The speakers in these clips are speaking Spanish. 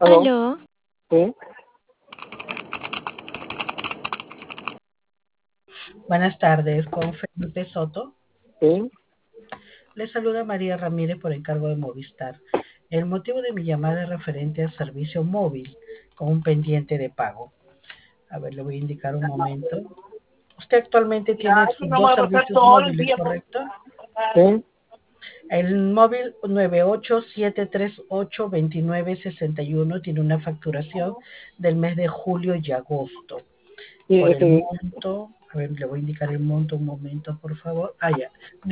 ¿Aló? Aló, ¿Sí? Buenas tardes, con Felipe Soto. ¿Sí? Le saluda María Ramírez por encargo de Movistar. El motivo de mi llamada es referente al servicio móvil con un pendiente de pago. A ver, le voy a indicar un momento. Usted actualmente tiene sus dos servicios móviles, ¿correcto? ¿Sí? El móvil 987382961 tiene una facturación del mes de julio y agosto. Sí, Por el monto, a ver, le voy a indicar el monto un momento, por favor. Ya,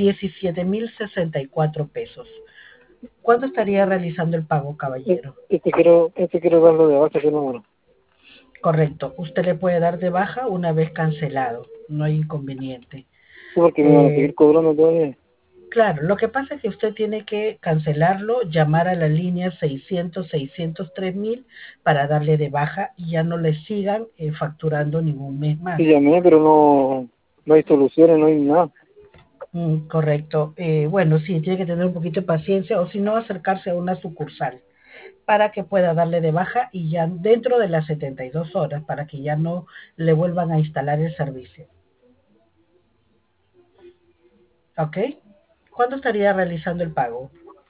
17.064 pesos. ¿Cuándo estaría realizando el pago, caballero? quiero darlo de baja, ese número. Correcto, usted le puede dar de baja una vez cancelado, no hay inconveniente. Sí, porque me van a seguir cobrando todavía. Claro, lo que pasa es que usted tiene que cancelarlo, llamar a la línea 600-603.000 para darle de baja y ya no le sigan facturando ningún mes más. Sí, llamé, pero no hay soluciones, no hay nada. Correcto. Bueno, sí, tiene que tener un poquito de paciencia o si no acercarse a una sucursal para que pueda darle de baja y ya dentro de las 72 horas para que ya no le vuelvan a instalar el servicio. ¿Ok? ¿Cuándo estaría realizando el pago?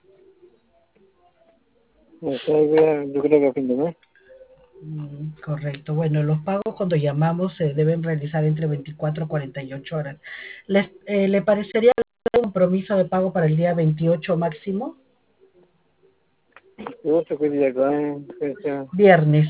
O sea, yo creo que a fin de mes. Correcto. Bueno, los pagos cuando llamamos se deben realizar entre 24 y 48 horas. ¿Le parecería un compromiso de pago para el día 28 máximo? Yo sé que día cae, Viernes.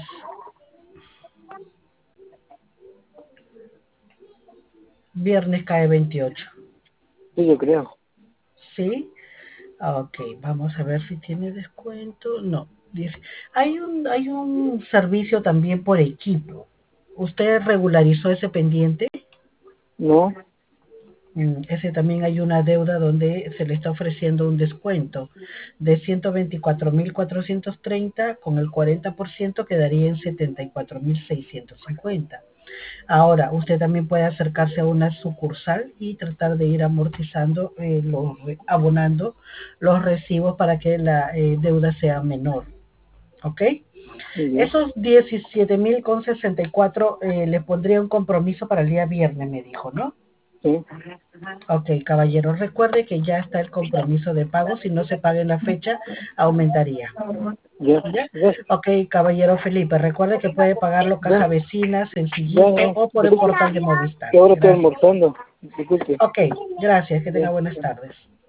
Viernes cae 28. Sí, yo creo. ¿Sí? Ok, vamos a ver si tiene descuento. No. Hay un servicio también por equipo. ¿Usted regularizó ese pendiente? No, Ese también hay una deuda donde se le está ofreciendo un descuento de 124.430, con el 40% quedaría en 74.650. Ahora, usted también puede acercarse a una sucursal y tratar de ir amortizando, abonando los recibos para que la deuda sea menor. ¿Ok? sí, Esos 17.064 le pondría un compromiso para el día viernes, me dijo, ¿no? sí. Ok, caballero, recuerde que ya está el compromiso de pago. Si no se paga en la fecha, aumentaría. Ya, ¿Ya? ya, Ok, caballero Felipe, recuerde que puede pagarlo caja ya, vecina, ya, sencillito ya. o por el portal de Movistar. Que ahora estoy Gracias. almorzando. Disculpe. Ok, gracias. Que tenga Ya, buenas ya. tardes.